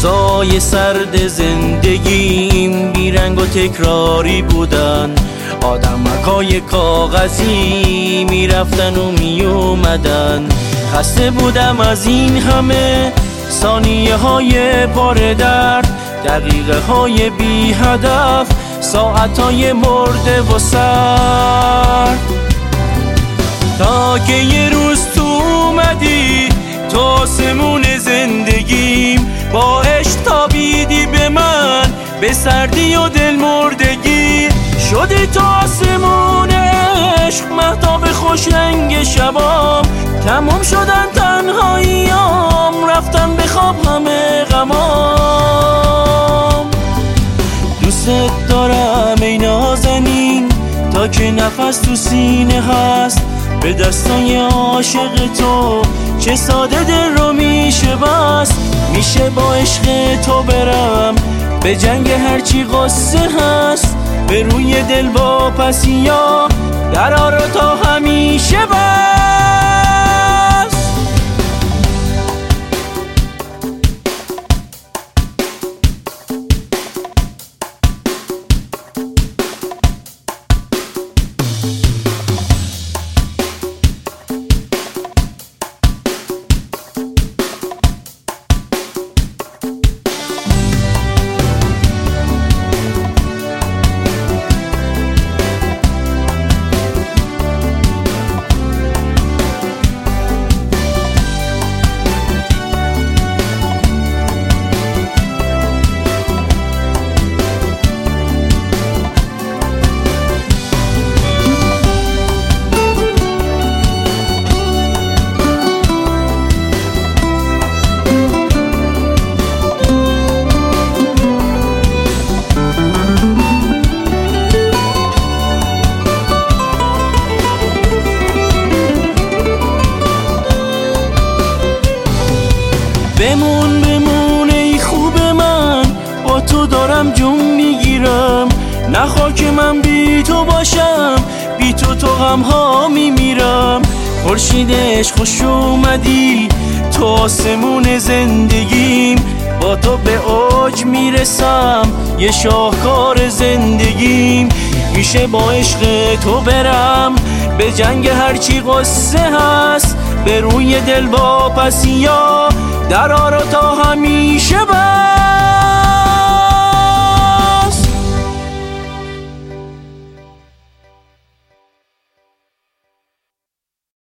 روزای سرد زندگیم بیرنگ و تکراری بودن، آدمکای کاغذی میرفتن و میومدن. خسته بودم از این همه ثانیه های پر درد، دقیقه های بی هدف، ساعت های مرده و سرد. تا که یه روز تو اومدی تو آسمون زندگیم، با عشق تابیدی به من، به سردی و دل مردگی. شدی تو آسمون عشق، مهتاب خوش رنگ شبام. تموم شدن تنهاییام، رفتن به خواب همه غمام. دوست دارم ای نازنین، تا که نفس تو سینه هست، به دستای عاشق تو چه ساده دل رو میشه بست. میشه با عشق تو برم به جنگ هرچی قصه هست، به روی دل واپسیا درا رو تا همیشه بست. بمون ای خوب من، با تو دارم جون میگیرم. نخواه که من بی تو باشم، بی تو غم ها میمیرم. خورشید عشق خوش اومدی تو آسمون زندگیم، با تو به اوج میرسم یه شاهکار زندگیم. میشه با عشق تو برم به جنگ هرچی قصه هست، به روی دل واپسیا درا رو تا هم